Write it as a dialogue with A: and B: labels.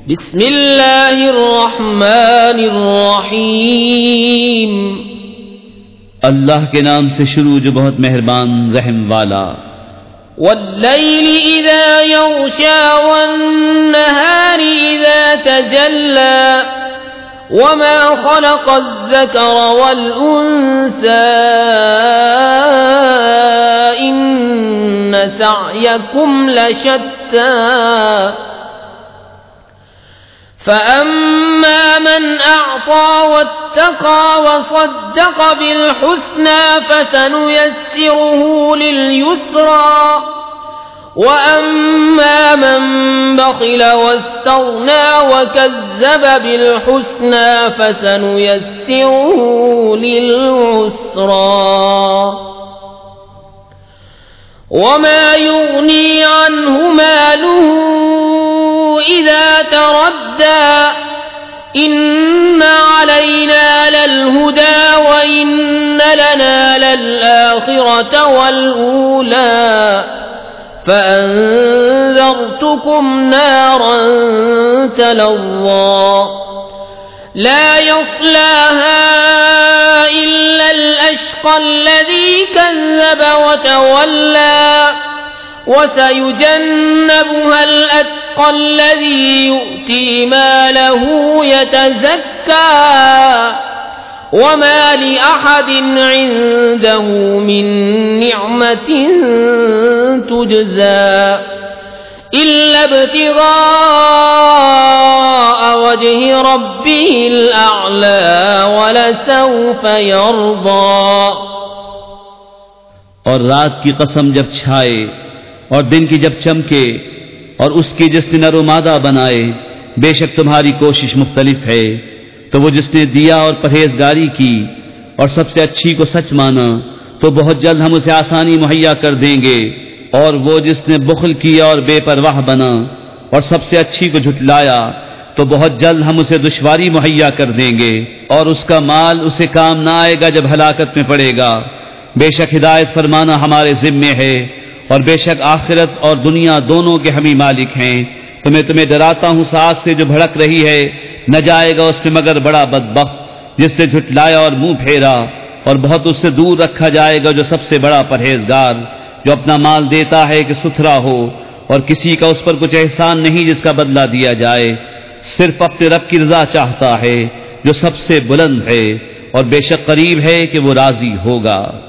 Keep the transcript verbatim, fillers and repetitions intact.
A: बिस्मिल्लाहिर्रहमानिर्रहीम।
B: अल्लाह के नाम से शुरू जो बहुत मेहरबान रहम वाला।
A: वल्लैलि इज़ा यग़शा वन्नहारि इज़ा तजल्ला वमा ख़लक़ज़-ज़करा वल-उन्सा इन्न सअयकुम लशत्ता फ़अम्मा मन अअता वत्तक़ा वصدق बिल-हुस्ना फसनुयस्सिरुहु लिल-युस्रा वअम्मा मन बख़िल वस्तग़ना वकज़्ज़ब बिल-हुस्ना फसनुयस्सिरुहु लिल-उस्रा वमा युग़नी अन्हु मालुहु इज़ा तरद्दा इन्न अलैना लल-हुदा व इन्न लना लल-आखिरत वल-ऊला फ़अन्ज़रतुकुम नारन तलज़्ज़ा ला यस्लाहा इल्ला अल-अश्क़ा अल्लज़ी कज़्ज़ब वतवल्ला वसयुजन्नबुहा अल-अत्क़ा अल्लज़ी यु'ती मालहु यतज़क्का वमा लिअहदिन इन्दहु मिन निअमतिन तुजज़ा इल्ला इब्तिग़ाअ वज्हि रब्बिहिल अअला वलसौफ़ यर्ज़ा।
B: और रात की कसम जब छाए और दिन की जब चमके और उसकी जिसने नर व मादा बनाए, बेशक तुम्हारी कोशिश मुख्तलिफ है। तो वो जिसने दिया और परहेजगारी की और सबसे अच्छी को सच माना, तो बहुत जल्द हम उसे आसानी मुहैया कर देंगे। और वो जिसने बुख्ल किया और बेपरवाह बना और सबसे अच्छी को झुटलाया, तो बहुत जल्द हम उसे दुश्वारी मुहैया कर देंगे और उसका माल उसे काम ना आएगा जब हलाकत में पड़ेगा। बेशक हिदायत फरमाना हमारे जिम्मे है और बेशक आखिरत और दुनिया दोनों के हम ही मालिक हैं। तो मैं तुम्हें डराता हूँ साथ से जो भड़क रही है, न जाएगा उसमें मगर बड़ा बदबख्त जिसने झुटलाया और मुंह फेरा, और बहुत उससे दूर रखा जाएगा जो सबसे बड़ा परहेजगार, जो अपना माल देता है कि सुथरा हो और किसी का उस पर कुछ एहसान नहीं जिसका बदला दिया जाए, सिर्फ अपने रब की रज़ा चाहता है जो सबसे बुलंद है और बेशक करीब है कि वो राजी होगा।